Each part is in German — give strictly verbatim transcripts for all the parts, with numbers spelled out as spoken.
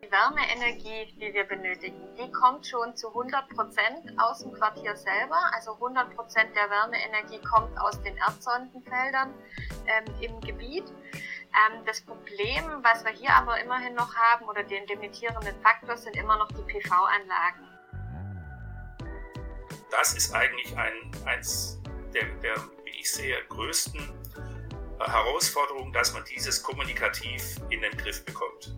die Wärmeenergie, die wir benötigen, die kommt schon zu hundert Prozent aus dem Quartier selber. Also hundert Prozent der Wärmeenergie kommt aus den Erdsondenfeldern ähm, im Gebiet. Ähm, das Problem, was wir hier aber immerhin noch haben, oder den limitierenden Faktor, sind immer noch die P V-Anlagen. Das ist eigentlich ein, eins der, der, wie ich sehe, größten äh, Herausforderungen, dass man dieses kommunikativ in den Griff bekommt.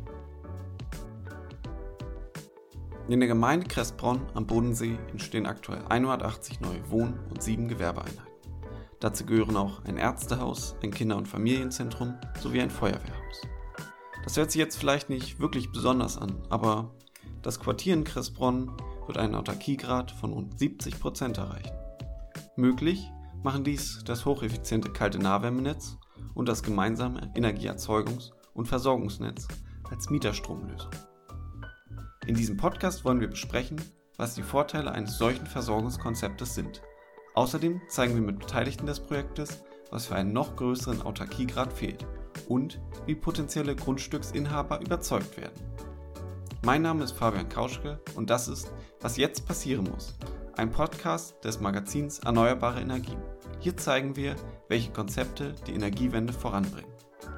In der Gemeinde Kressbronn am Bodensee entstehen aktuell hundertachtzig neue Wohn- und sieben Gewerbeeinheiten. Dazu gehören auch ein Ärztehaus, ein Kinder- und Familienzentrum sowie ein Feuerwehrhaus. Das hört sich jetzt vielleicht nicht wirklich besonders an, aber das Quartier in Kressbronn wird einen Autarkiegrad von rund siebzig Prozent erreichen. Möglich machen dies das hocheffiziente kalte Nahwärmenetz und das gemeinsame Energieerzeugungs- und Versorgungsnetz als Mieterstromlösung. In diesem Podcast wollen wir besprechen, was die Vorteile eines solchen Versorgungskonzeptes sind. Außerdem zeigen wir mit Beteiligten des Projektes, was für einen noch größeren Autarkiegrad fehlt und wie potenzielle Grundstücksinhaber überzeugt werden. Mein Name ist Fabian Kauschke und das ist Was jetzt passieren muss, ein Podcast des Magazins Erneuerbare Energien. Hier zeigen wir, welche Konzepte die Energiewende voranbringen.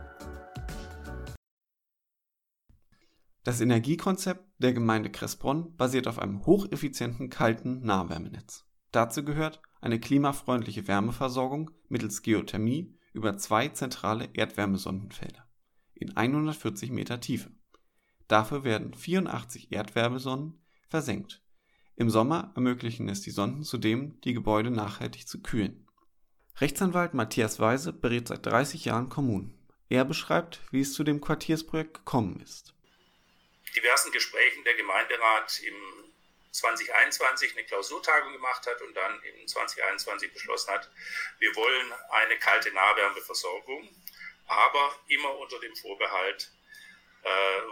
Das Energiekonzept der Gemeinde Kressbronn basiert auf einem hocheffizienten kalten Nahwärmenetz. Dazu gehört eine klimafreundliche Wärmeversorgung mittels Geothermie über zwei zentrale Erdwärmesondenfelder in hundertvierzig Meter Tiefe. Dafür werden vierundachtzig Erdwärmesonden versenkt. Im Sommer ermöglichen es die Sonden zudem, die Gebäude nachhaltig zu kühlen. Rechtsanwalt Matthias Weise berät seit dreißig Jahren Kommunen. Er beschreibt, wie es zu dem Quartiersprojekt gekommen ist. Diversen Gesprächen der Gemeinderat im zwanzig einundzwanzig eine Klausurtagung gemacht hat und dann im zwanzig einundzwanzig beschlossen hat, wir wollen eine kalte Nahwärmeversorgung, aber immer unter dem Vorbehalt, äh,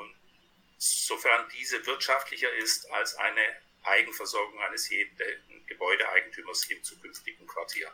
sofern diese wirtschaftlicher ist als eine Eigenversorgung eines jeden Gebäudeeigentümers im zukünftigen Quartier.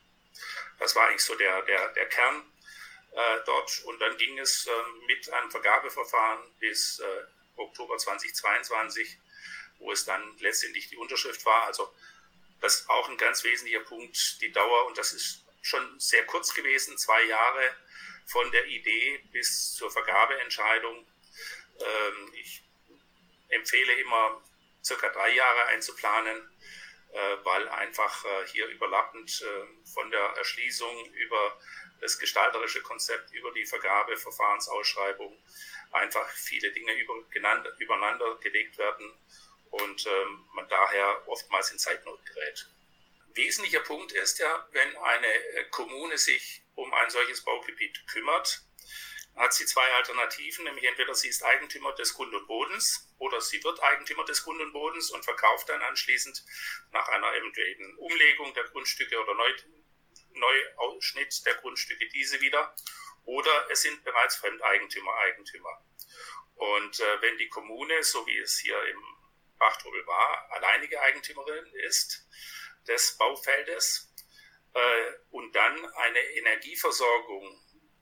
Das war eigentlich so der, der, der Kern äh, dort, und dann ging es äh, mit einem Vergabeverfahren bis äh, Oktober zweitausendzweiundzwanzig, wo es dann letztendlich die Unterschrift war. Also das ist auch ein ganz wesentlicher Punkt, die Dauer, und das ist schon sehr kurz gewesen, zwei Jahre von der Idee bis zur Vergabeentscheidung. Ähm, ich empfehle immer, circa drei Jahre einzuplanen, äh, weil einfach äh, hier überlappend äh, von der Erschließung über das gestalterische Konzept, über die Vergabeverfahrensausschreibung einfach viele Dinge über, genannt, übereinander gelegt werden und ähm, man daher oftmals in Zeitnot gerät. Wesentlicher Punkt ist ja, wenn eine Kommune sich um ein solches Baugebiet kümmert, hat sie zwei Alternativen, nämlich entweder sie ist Eigentümer des Grund und Bodens oder sie wird Eigentümer des Grund und Bodens und verkauft dann anschließend nach einer eventuellen Umlegung der Grundstücke oder Neu Neuausschnitt der Grundstücke diese wieder, oder es sind bereits Fremdeigentümer Eigentümer. Und äh, wenn die Kommune, so wie es hier im Bachtrubel war, alleinige Eigentümerin ist des Baufeldes äh, und dann eine Energieversorgung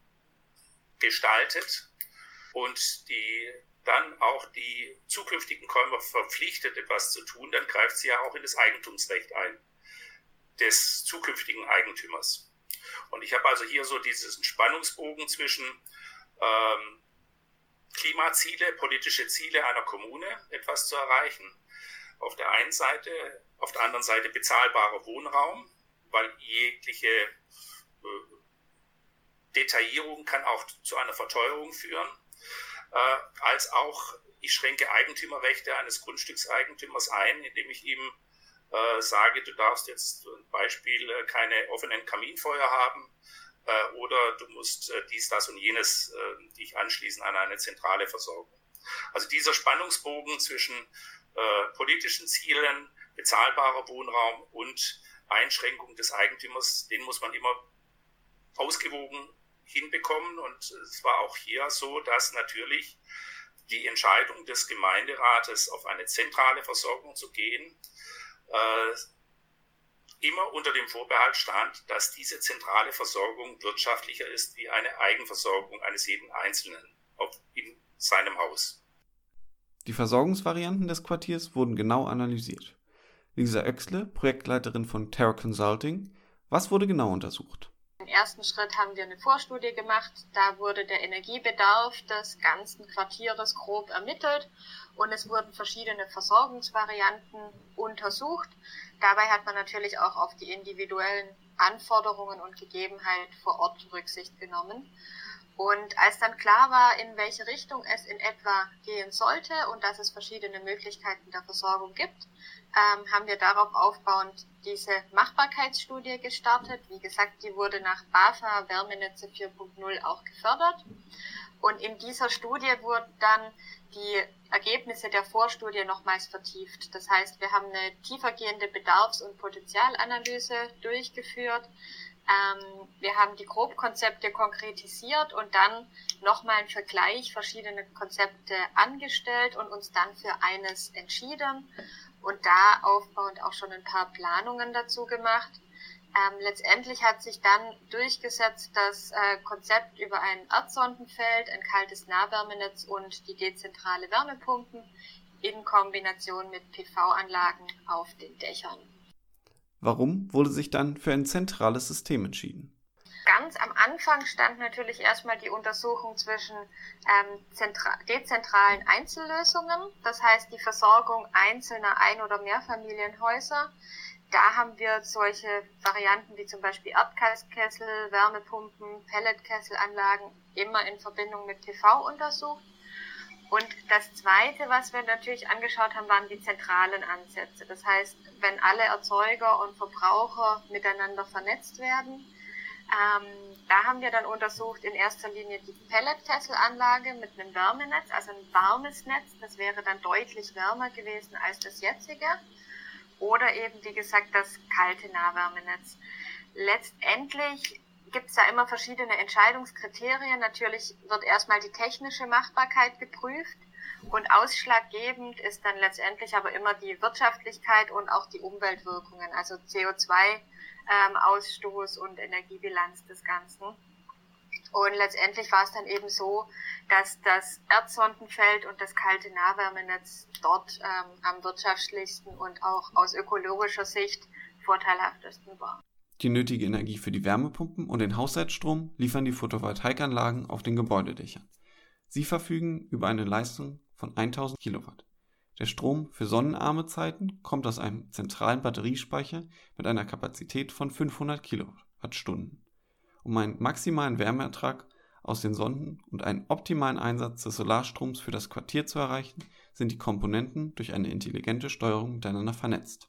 gestaltet und die dann auch die zukünftigen Käufer verpflichtet, etwas zu tun, dann greift sie ja auch in das Eigentumsrecht ein des zukünftigen Eigentümers. Und ich habe also hier so diesen Spannungsbogen zwischen ähm, Klimaziele, politische Ziele einer Kommune, etwas zu erreichen, auf der einen Seite, auf der anderen Seite bezahlbarer Wohnraum, weil jegliche äh, Detaillierung kann auch zu einer Verteuerung führen, äh, als auch ich schränke Eigentümerrechte eines Grundstückseigentümers ein, indem ich ihm äh, sage, du darfst jetzt zum Beispiel äh, keine offenen Kaminfeuer haben äh, oder du musst äh, dies, das und jenes äh, dich anschließen an eine zentrale Versorgung. Also dieser Spannungsbogen zwischen äh, politischen Zielen, bezahlbarer Wohnraum und Einschränkung des Eigentümers, den muss man immer ausgewogen hinbekommen. Und es war auch hier so, dass natürlich die Entscheidung des Gemeinderates, auf eine zentrale Versorgung zu gehen, äh, immer unter dem Vorbehalt stand, dass diese zentrale Versorgung wirtschaftlicher ist wie eine Eigenversorgung eines jeden Einzelnen auf, in seinem Haus. Die Versorgungsvarianten des Quartiers wurden genau analysiert. Lisa Oechsle, Projektleiterin von Terra Consulting: Was wurde genau untersucht? Im ersten Schritt haben wir eine Vorstudie gemacht. Da wurde der Energiebedarf des ganzen Quartieres grob ermittelt und es wurden verschiedene Versorgungsvarianten untersucht. Dabei hat man natürlich auch auf die individuellen Anforderungen und Gegebenheiten vor Ort Rücksicht genommen. Und als dann klar war, in welche Richtung es in etwa gehen sollte und dass es verschiedene Möglichkeiten der Versorgung gibt, ähm, haben wir darauf aufbauend diese Machbarkeitsstudie gestartet. Wie gesagt, die wurde nach BAFA Wärmenetze vier Punkt null auch gefördert. Und in dieser Studie wurden dann die Ergebnisse der Vorstudie nochmals vertieft. Das heißt, wir haben eine tiefergehende Bedarfs- und Potenzialanalyse durchgeführt. Ähm, wir haben die Grobkonzepte konkretisiert und dann nochmal einen Vergleich verschiedener Konzepte angestellt und uns dann für eines entschieden und da aufbauend auch schon ein paar Planungen dazu gemacht. Ähm, letztendlich hat sich dann durchgesetzt das äh, Konzept über ein Erdsondenfeld, ein kaltes Nahwärmenetz und die dezentrale Wärmepumpen in Kombination mit P V-Anlagen auf den Dächern. Warum wurde sich dann für ein zentrales System entschieden? Ganz am Anfang stand natürlich erstmal die Untersuchung zwischen ähm, zentra- dezentralen Einzellösungen, das heißt die Versorgung einzelner Ein- oder Mehrfamilienhäuser. Da haben wir solche Varianten wie zum Beispiel Erdgaskessel, Wärmepumpen, Pelletkesselanlagen immer in Verbindung mit P V untersucht. Und das Zweite, was wir natürlich angeschaut haben, waren die zentralen Ansätze. Das heißt, wenn alle Erzeuger und Verbraucher miteinander vernetzt werden. Ähm, da haben wir dann untersucht in erster Linie die Pelletkesselanlage mit einem Wärmenetz, also ein warmes Netz. Das wäre dann deutlich wärmer gewesen als das jetzige. Oder eben, wie gesagt, das kalte Nahwärmenetz. Letztendlich gibt es da immer verschiedene Entscheidungskriterien. Natürlich wird erstmal die technische Machbarkeit geprüft und ausschlaggebend ist dann letztendlich aber immer die Wirtschaftlichkeit und auch die Umweltwirkungen, also C O zwei Ausstoß und Energiebilanz des Ganzen. Und letztendlich war es dann eben so, dass das Erdsondenfeld und das kalte Nahwärmenetz dort ähm, am wirtschaftlichsten und auch aus ökologischer Sicht vorteilhaftesten war. Die nötige Energie für die Wärmepumpen und den Haushaltsstrom liefern die Photovoltaikanlagen auf den Gebäudedächern. Sie verfügen über eine Leistung von tausend Kilowatt. Der Strom für sonnenarme Zeiten kommt aus einem zentralen Batteriespeicher mit einer Kapazität von fünfhundert Kilowattstunden. Um einen maximalen Wärmeertrag aus den Sonnen und einen optimalen Einsatz des Solarstroms für das Quartier zu erreichen, sind die Komponenten durch eine intelligente Steuerung miteinander vernetzt.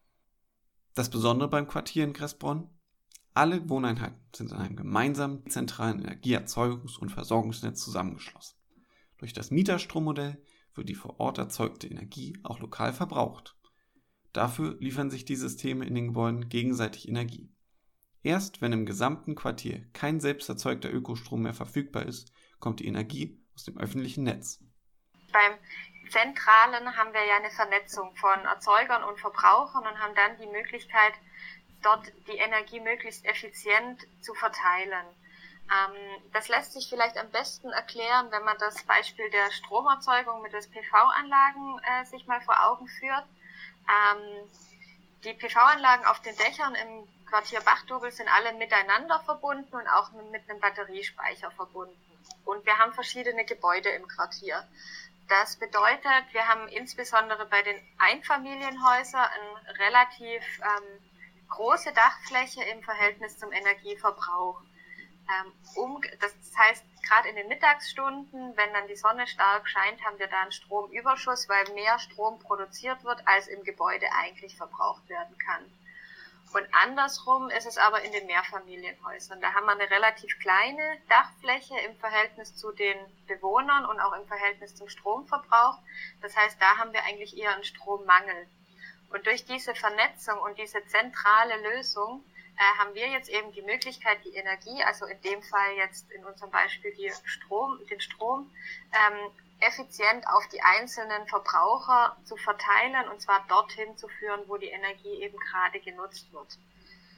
Das Besondere beim Quartier in Kressbronn: Alle Wohneinheiten sind in einem gemeinsamen zentralen Energieerzeugungs- und Versorgungsnetz zusammengeschlossen. Durch das Mieterstrommodell wird die vor Ort erzeugte Energie auch lokal verbraucht. Dafür liefern sich die Systeme in den Gebäuden gegenseitig Energie. Erst wenn im gesamten Quartier kein selbst erzeugter Ökostrom mehr verfügbar ist, kommt die Energie aus dem öffentlichen Netz. Beim Zentralen haben wir ja eine Vernetzung von Erzeugern und Verbrauchern und haben dann die Möglichkeit, dort die Energie möglichst effizient zu verteilen. Ähm, das lässt sich vielleicht am besten erklären, wenn man das Beispiel der Stromerzeugung mit den P V-Anlagen äh, sich mal vor Augen führt. Ähm, die P V-Anlagen auf den Dächern im Quartier Bachdobel sind alle miteinander verbunden und auch mit einem Batteriespeicher verbunden. Und wir haben verschiedene Gebäude im Quartier. Das bedeutet, wir haben insbesondere bei den Einfamilienhäusern eine relativ ähm, große Dachfläche im Verhältnis zum Energieverbrauch. Ähm, um, das heißt, gerade in den Mittagsstunden, wenn dann die Sonne stark scheint, haben wir da einen Stromüberschuss, weil mehr Strom produziert wird, als im Gebäude eigentlich verbraucht werden kann. Und andersrum ist es aber in den Mehrfamilienhäusern. Da haben wir eine relativ kleine Dachfläche im Verhältnis zu den Bewohnern und auch im Verhältnis zum Stromverbrauch. Das heißt, da haben wir eigentlich eher einen Strommangel. Und durch diese Vernetzung und diese zentrale Lösung äh, haben wir jetzt eben die Möglichkeit, die Energie, also in dem Fall jetzt in unserem Beispiel die Strom, den Strom, ähm, effizient auf die einzelnen Verbraucher zu verteilen und zwar dorthin zu führen, wo die Energie eben gerade genutzt wird.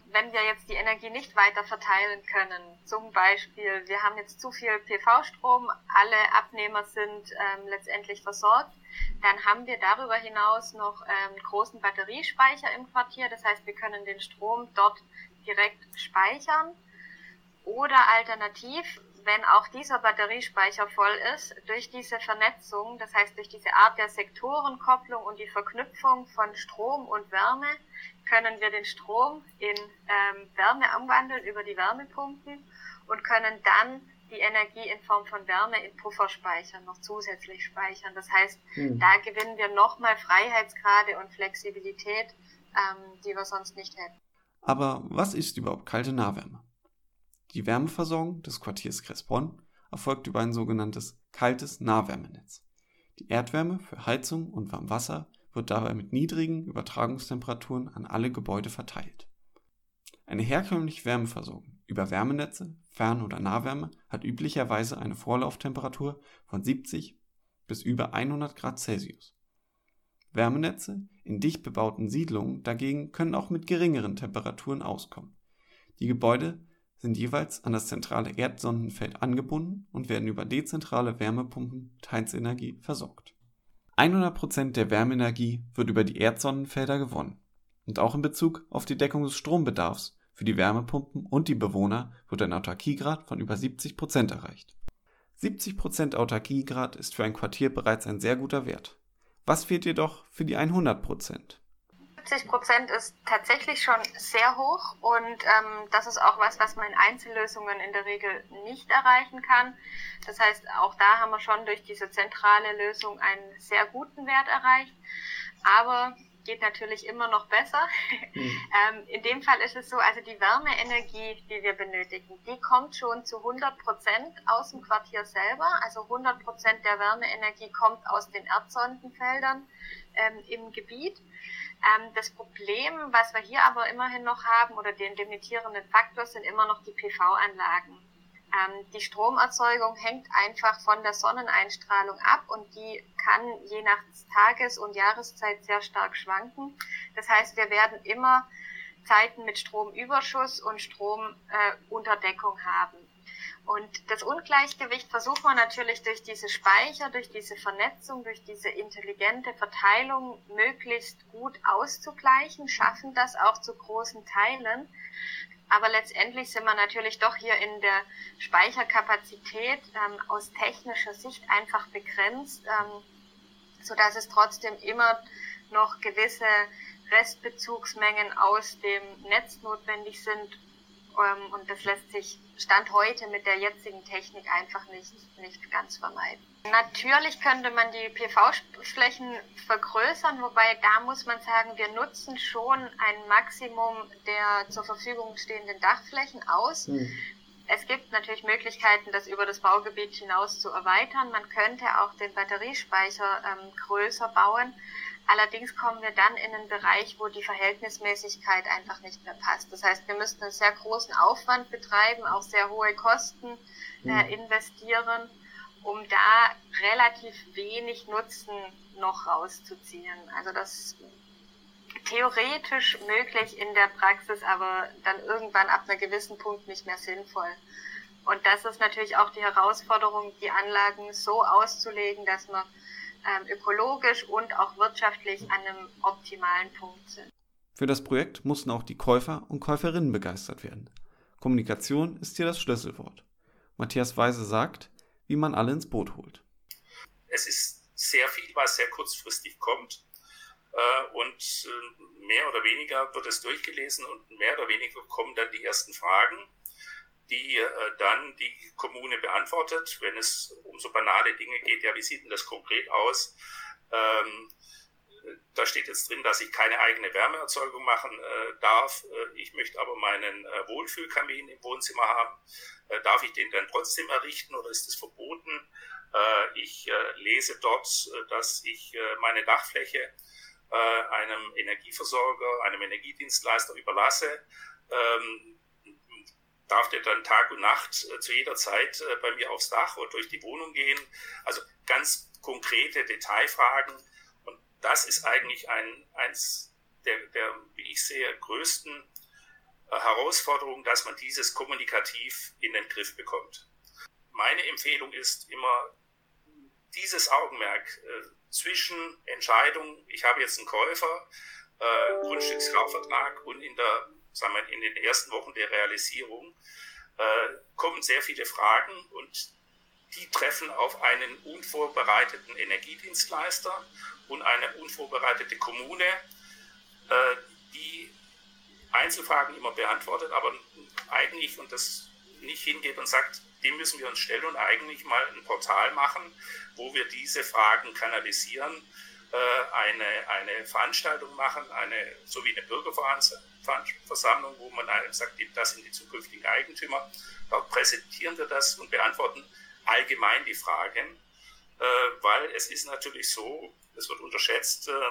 wenn wir jetzt die Energie nicht weiter verteilen können, zum Beispiel, wir haben jetzt zu viel P V-Strom, alle Abnehmer sind ähm, letztendlich versorgt, dann haben wir darüber hinaus noch einen ähm, großen Batteriespeicher im Quartier. Das heißt, wir können den Strom dort direkt speichern. Oder alternativ, wenn auch dieser Batteriespeicher voll ist, durch diese Vernetzung, das heißt durch diese Art der Sektorenkopplung und die Verknüpfung von Strom und Wärme, können wir den Strom in ähm, Wärme umwandeln über die Wärmepumpen und können dann die Energie in Form von Wärme in Pufferspeichern noch zusätzlich speichern. Das heißt, hm. da gewinnen wir nochmal Freiheitsgrade und Flexibilität, ähm, die wir sonst nicht hätten. Aber was ist überhaupt kalte Nahwärme? Die Wärmeversorgung des Quartiers Kressbronn erfolgt über ein sogenanntes kaltes Nahwärmenetz. Die Erdwärme für Heizung und Warmwasser wird dabei mit niedrigen Übertragungstemperaturen an alle Gebäude verteilt. Eine herkömmliche Wärmeversorgung über Wärmenetze, Fern- oder Nahwärme hat üblicherweise eine Vorlauftemperatur von siebzig bis über hundert Grad Celsius. Wärmenetze in dicht bebauten Siedlungen dagegen können auch mit geringeren Temperaturen auskommen. Die Gebäude sind jeweils an das zentrale Erdsondenfeld angebunden und werden über dezentrale Wärmepumpen mit Heizenergie versorgt. hundert Prozent der Wärmeenergie wird über die Erdsonnenfelder gewonnen. Und auch in Bezug auf die Deckung des Strombedarfs für die Wärmepumpen und die Bewohner wird ein Autarkiegrad von über siebzig Prozent erreicht. siebzig Prozent Autarkiegrad ist für ein Quartier bereits ein sehr guter Wert. Was fehlt jedoch für die hundert Prozent? siebzig Prozent ist tatsächlich schon sehr hoch und ähm, das ist auch was, was man in Einzellösungen in der Regel nicht erreichen kann. Das heißt, auch da haben wir schon durch diese zentrale Lösung einen sehr guten Wert erreicht, aber geht natürlich immer noch besser. Mhm. ähm, in dem Fall ist es so, also die Wärmeenergie, die wir benötigen, die kommt schon zu hundert Prozent aus dem Quartier selber. Also hundert Prozent der Wärmeenergie kommt aus den Erdsondenfeldern ähm, im Gebiet. Ähm, das Problem, was wir hier aber immerhin noch haben, oder den limitierenden Faktor, sind immer noch die P V-Anlagen. Ähm, die Stromerzeugung hängt einfach von der Sonneneinstrahlung ab und die kann je nach Tages- und Jahreszeit sehr stark schwanken. Das heißt, wir werden immer Zeiten mit Stromüberschuss und Stromunterdeckung äh, haben. Und das Ungleichgewicht versucht man natürlich durch diese Speicher, durch diese Vernetzung, durch diese intelligente Verteilung möglichst gut auszugleichen, schaffen das auch zu großen Teilen. Aber letztendlich sind wir natürlich doch hier in der Speicherkapazität ähm, aus technischer Sicht einfach begrenzt, ähm, sodass es trotzdem immer noch gewisse Restbezugsmengen aus dem Netz notwendig sind. Ähm, und das lässt sich Stand heute mit der jetzigen Technik einfach nicht, nicht ganz vermeiden. Natürlich könnte man die P V-Flächen vergrößern, wobei da muss man sagen, wir nutzen schon ein Maximum der zur Verfügung stehenden Dachflächen aus. Mhm. Es gibt natürlich Möglichkeiten, das über das Baugebiet hinaus zu erweitern. Man könnte auch den Batteriespeicher ähm, größer bauen. Allerdings kommen wir dann in einen Bereich, wo die Verhältnismäßigkeit einfach nicht mehr passt. Das heißt, wir müssten einen sehr großen Aufwand betreiben, auch sehr hohe Kosten äh, investieren, um da relativ wenig Nutzen noch rauszuziehen. Also das ist theoretisch möglich in der Praxis, aber dann irgendwann ab einem gewissen Punkt nicht mehr sinnvoll. Und das ist natürlich auch die Herausforderung, die Anlagen so auszulegen, dass man ähm, ökologisch und auch wirtschaftlich an einem optimalen Punkt sind. Für das Projekt mussten auch die Käufer und Käuferinnen begeistert werden. Kommunikation ist hier das Schlüsselwort. Matthias Weise sagt, wie man alle ins Boot holt. Es ist sehr viel, was sehr kurzfristig kommt äh, und äh, mehr oder weniger wird es durchgelesen und mehr oder weniger kommen dann die ersten Fragen, die äh, dann die Kommune beantwortet, wenn es um so banale Dinge geht. Ja, wie sieht denn das konkret aus? Ähm, da steht jetzt drin, dass ich keine eigene Wärmeerzeugung machen äh, darf. Äh, ich möchte aber meinen äh, Wohlfühlkamin im Wohnzimmer haben. Äh, darf ich den dann trotzdem errichten oder ist es verboten? Äh, ich äh, lese dort, äh, dass ich äh, meine Dachfläche äh, einem Energieversorger, einem Energiedienstleister überlasse. Ähm, darf der dann Tag und Nacht äh, zu jeder Zeit äh, bei mir aufs Dach oder durch die Wohnung gehen? Also ganz konkrete Detailfragen. Das ist eigentlich ein, eins der, der, wie ich sehe, größten Herausforderung, dass man dieses kommunikativ in den Griff bekommt. Meine Empfehlung ist immer, dieses Augenmerk äh, zwischen Entscheidung, ich habe jetzt einen Käufer, äh, Grundstückskaufvertrag und in, der, sagen wir, in den ersten Wochen der Realisierung äh, kommen sehr viele Fragen und die treffen auf einen unvorbereiteten Energiedienstleister und eine unvorbereitete Kommune, äh, die Einzelfragen immer beantwortet, aber eigentlich und das nicht hingeht und sagt, dem müssen wir uns stellen und eigentlich mal ein Portal machen, wo wir diese Fragen kanalisieren, äh, eine, eine Veranstaltung machen, eine, so wie eine Bürgerversammlung, wo man einem sagt, das sind die zukünftigen Eigentümer. Dort präsentieren wir das und beantworten allgemein die Fragen, äh, weil es ist natürlich so, es wird unterschätzt, äh,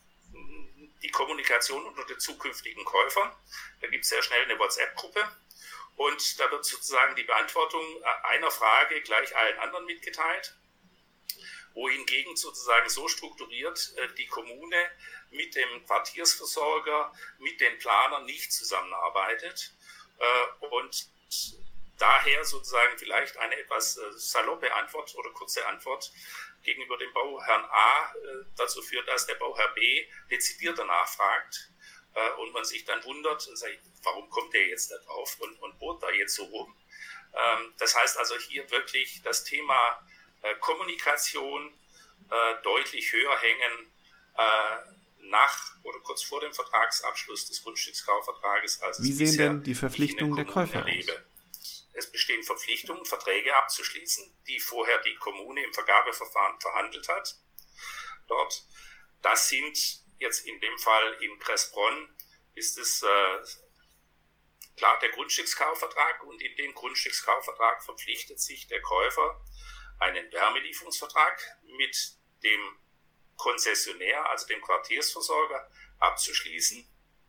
die Kommunikation unter den zukünftigen Käufern. Da gibt es sehr schnell eine WhatsApp-Gruppe. Und da wird sozusagen die Beantwortung einer Frage gleich allen anderen mitgeteilt, wohingegen sozusagen so strukturiert äh, die Kommune mit dem Quartiersversorger, mit den Planern nicht zusammenarbeitet äh, und daher sozusagen vielleicht eine etwas äh, saloppe Antwort oder kurze Antwort gegenüber dem Bauherrn A äh, dazu führt, dass der Bauherr B dezidierter nachfragt. Und man sich dann wundert und sagt, warum kommt der jetzt da drauf und, und bohrt da jetzt so rum. Ähm, das heißt also hier wirklich das Thema äh, Kommunikation äh, deutlich höher hängen äh, nach oder kurz vor dem Vertragsabschluss des Grundstückskaufvertrages. Als Wie sehen denn die Verpflichtungen der Käufer aus? Es bestehen Verpflichtungen, Verträge abzuschließen, die vorher die Kommune im Vergabeverfahren verhandelt hat. Dort, das sind jetzt in dem Fall in Kressbronn ist es äh, klar der Grundstückskaufvertrag und in dem Grundstückskaufvertrag verpflichtet sich der Käufer, einen Wärmelieferungsvertrag mit dem Konzessionär, also dem Quartiersversorger, abzuschließen.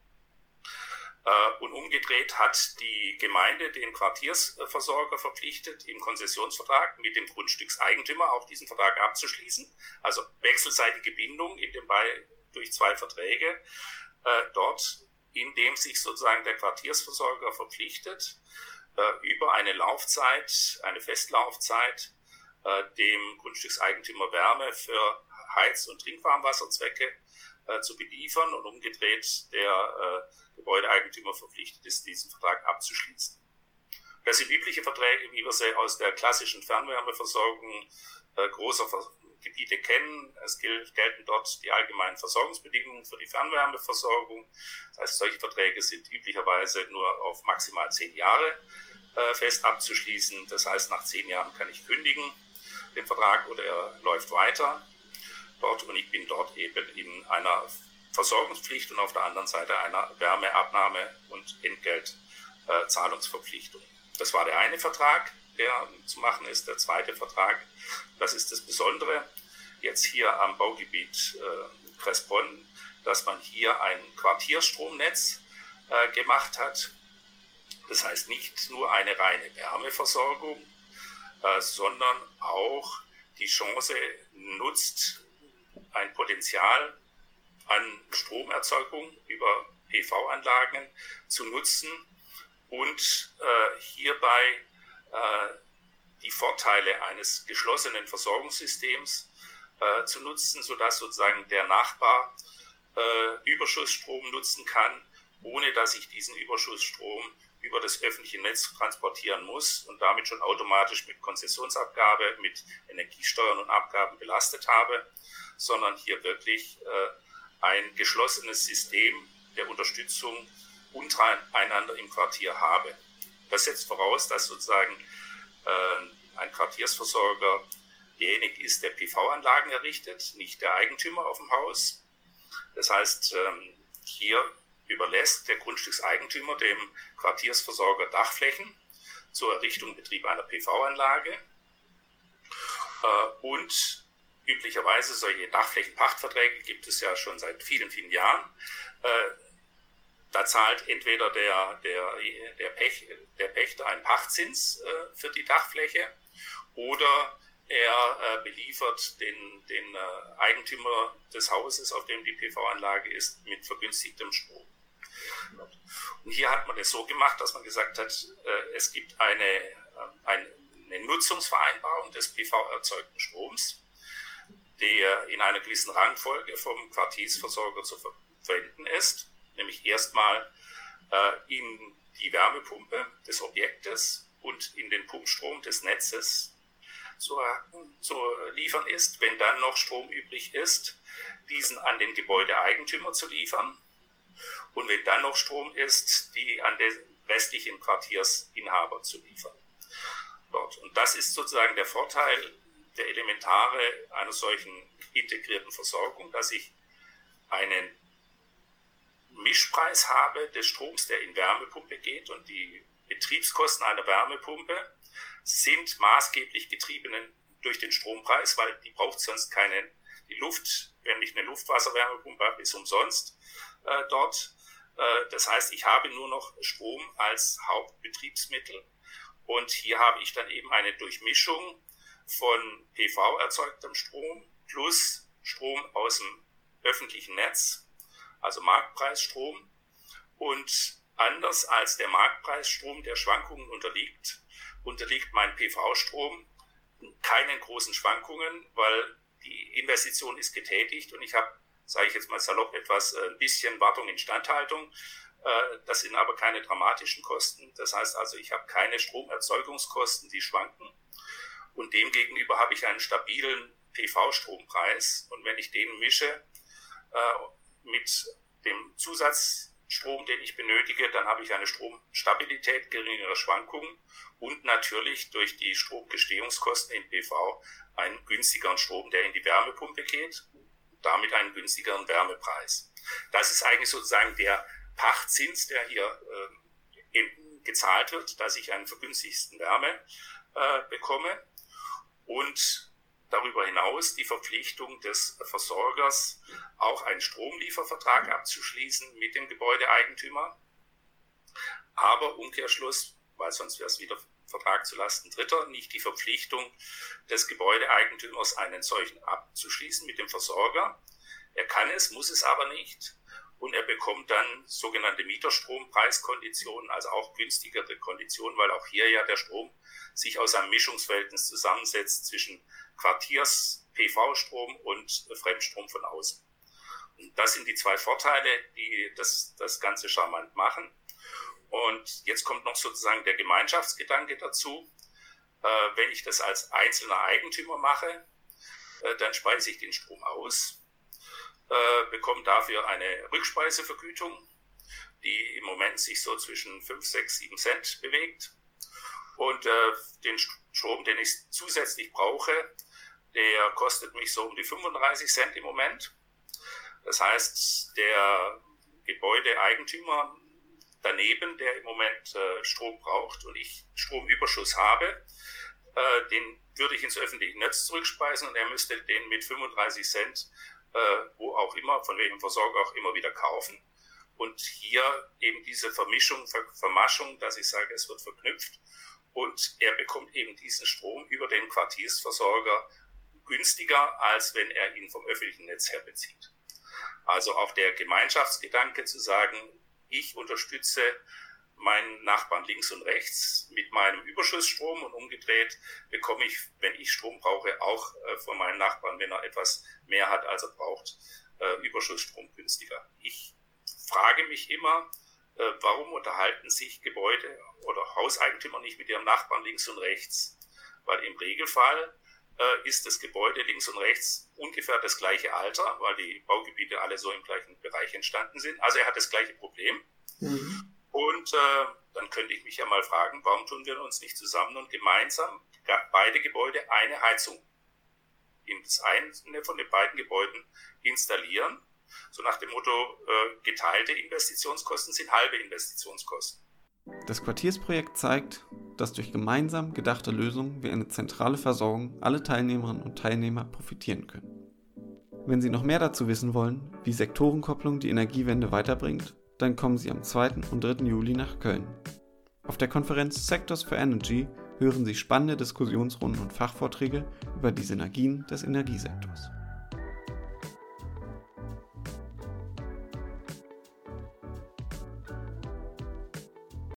Äh, und umgedreht hat die Gemeinde den Quartiersversorger verpflichtet, im Konzessionsvertrag mit dem Grundstückseigentümer auch diesen Vertrag abzuschließen. Also wechselseitige Bindung in dem Fall durch zwei Verträge, äh, dort, in dem sich sozusagen der Quartiersversorger verpflichtet, äh, über eine Laufzeit, eine Festlaufzeit, äh, dem Grundstückseigentümer Wärme für Heiz- und Trinkwarmwasserzwecke äh, zu beliefern und umgedreht der äh, Gebäudeeigentümer verpflichtet ist, diesen Vertrag abzuschließen. Das sind übliche Verträge, wie wir sie aus der klassischen Fernwärmeversorgung äh, großer Ver- Gebiete kennen. Es gilt, gelten dort die allgemeinen Versorgungsbedingungen für die Fernwärmeversorgung. Das heißt, solche Verträge sind üblicherweise nur auf maximal zehn Jahre äh, fest abzuschließen. Das heißt, nach zehn Jahren kann ich kündigen den Vertrag oder er läuft weiter dort und ich bin dort eben in einer Versorgungspflicht und auf der anderen Seite einer Wärmeabnahme und Entgeltzahlungsverpflichtung. Äh, das war der eine Vertrag, der zu machen ist. Der zweite Vertrag, das ist das Besondere jetzt hier am Baugebiet äh, Kressbronn, dass man hier ein Quartierstromnetz äh, gemacht hat. Das heißt nicht nur eine reine Wärmeversorgung, äh, sondern auch die Chance nutzt, ein Potenzial an Stromerzeugung über P V-Anlagen zu nutzen und äh, hierbei äh, die Vorteile eines geschlossenen Versorgungssystems äh, zu nutzen, sodass sozusagen der Nachbar äh, Überschussstrom nutzen kann, ohne dass ich diesen Überschussstrom über das öffentliche Netz transportieren muss und damit schon automatisch mit Konzessionsabgabe, mit Energiesteuern und Abgaben belastet habe, sondern hier wirklich äh, ein geschlossenes System der Unterstützung untereinander im Quartier habe. Das setzt voraus, dass sozusagen äh, ein Quartiersversorger derjenige ist, der P V-Anlagen errichtet, nicht der Eigentümer auf dem Haus. Das heißt, ähm, hier überlässt der Grundstückseigentümer dem Quartiersversorger Dachflächen zur Errichtung und Betrieb einer P V-Anlage äh, und üblicherweise solche Dachflächenpachtverträge gibt es ja schon seit vielen, vielen Jahren. Äh, da zahlt entweder der, der, der, Pech, der Pächter einen Pachtzins äh, für die Dachfläche oder er äh, beliefert den, den äh, Eigentümer des Hauses, auf dem die P V-Anlage ist, mit vergünstigtem Strom. Und hier hat man es so gemacht, dass man gesagt hat, es gibt eine, eine Nutzungsvereinbarung des P V-erzeugten Stroms, der in einer gewissen Rangfolge vom Quartiersversorger zu verwenden ist, nämlich erstmal in die Wärmepumpe des Objektes und in den Pumpstrom des Netzes zu, zu liefern ist. Wenn dann noch Strom übrig ist, diesen an den Gebäudeeigentümer zu liefern. Und wenn dann noch Strom ist, die an den restlichen Quartiersinhaber zu liefern. Dort. Und das ist sozusagen der Vorteil, der Elementare einer solchen integrierten Versorgung, dass ich einen Mischpreis habe des Stroms, der in Wärmepumpe geht, und die Betriebskosten einer Wärmepumpe sind maßgeblich getrieben durch den Strompreis, weil die braucht sonst keine, die Luft, wenn ich eine Luftwasserwärmepumpe habe, ist umsonst äh, dort. Äh, das heißt, ich habe nur noch Strom als Hauptbetriebsmittel, und hier habe ich dann eben eine Durchmischung von P V-erzeugtem Strom plus Strom aus dem öffentlichen Netz, also Marktpreisstrom. Und anders als der Marktpreisstrom, der Schwankungen unterliegt, unterliegt mein P V-Strom keinen großen Schwankungen, weil die Investition ist getätigt und ich habe, sage ich jetzt mal salopp, etwas ein bisschen Wartung, Instandhaltung. Das sind aber keine dramatischen Kosten. Das heißt also, ich habe keine Stromerzeugungskosten, die schwanken. Und demgegenüber habe ich einen stabilen P V-Strompreis. Und wenn ich den mische äh, mit dem Zusatzstrom, den ich benötige, dann habe ich eine Stromstabilität, geringere Schwankungen und natürlich durch die Stromgestehungskosten in P V einen günstigeren Strom, der in die Wärmepumpe geht, damit einen günstigeren Wärmepreis. Das ist eigentlich sozusagen der Pachtzins, der hier äh, gezahlt wird, dass ich einen vergünstigsten Wärme äh, bekomme. Und darüber hinaus die Verpflichtung des Versorgers, auch einen Stromliefervertrag abzuschließen mit dem Gebäudeeigentümer. Aber Umkehrschluss, weil sonst wäre es wieder Vertrag zulasten Dritter, nicht die Verpflichtung des Gebäudeeigentümers, einen solchen abzuschließen mit dem Versorger. Er kann es, muss es aber nicht. Und er bekommt dann sogenannte Mieterstrompreiskonditionen, also auch günstigere Konditionen, weil auch hier ja der Strom sich aus einem Mischungsverhältnis zusammensetzt zwischen Quartiers-P V-Strom und Fremdstrom von außen. Und das sind die zwei Vorteile, die das, das Ganze charmant machen. Und jetzt kommt noch sozusagen der Gemeinschaftsgedanke dazu. Äh, wenn ich das als einzelner Eigentümer mache, äh, dann speise ich den Strom aus, bekommt dafür eine Rückspeisevergütung, die im Moment sich so zwischen fünf, sechs, sieben Cent bewegt. Und äh, den Strom, den ich zusätzlich brauche, der kostet mich so um die fünfunddreißig Cent im Moment. Das heißt, der Gebäudeeigentümer daneben, der im Moment äh, Strom braucht und ich Stromüberschuss habe, äh, den würde ich ins öffentliche Netz zurückspeisen und er müsste den mit fünfunddreißig Cent Äh, wo auch immer, von welchem Versorger auch immer wieder kaufen. Und hier eben diese Vermischung, Ver- Vermaschung, dass ich sage, es wird verknüpft und er bekommt eben diesen Strom über den Quartiersversorger günstiger, als wenn er ihn vom öffentlichen Netz her bezieht. Also auch der Gemeinschaftsgedanke zu sagen, ich unterstütze meinen Nachbarn links und rechts mit meinem Überschussstrom und umgedreht bekomme ich, wenn ich Strom brauche, auch äh, von meinen Nachbarn, wenn er etwas mehr hat, als er braucht, äh, Überschussstrom günstiger. Ich frage mich immer, äh, warum unterhalten sich Gebäude oder Hauseigentümer nicht mit ihrem Nachbarn links und rechts? Weil im Regelfall äh, ist das Gebäude links und rechts ungefähr das gleiche Alter, weil die Baugebiete alle so im gleichen Bereich entstanden sind. Also er hat das gleiche Problem. Mhm. Und äh, dann könnte ich mich ja mal fragen, warum tun wir uns nicht zusammen und gemeinsam beide Gebäude eine Heizung in das eine von den beiden Gebäuden installieren. So nach dem Motto, äh, geteilte Investitionskosten sind halbe Investitionskosten. Das Quartiersprojekt zeigt, dass durch gemeinsam gedachte Lösungen wie eine zentrale Versorgung alle Teilnehmerinnen und Teilnehmer profitieren können. Wenn Sie noch mehr dazu wissen wollen, wie Sektorenkopplung die Energiewende weiterbringt, dann kommen Sie am zweiten und dritten Juli nach Köln. Auf der Konferenz Sectors for Energy hören Sie spannende Diskussionsrunden und Fachvorträge über die Synergien des Energiesektors.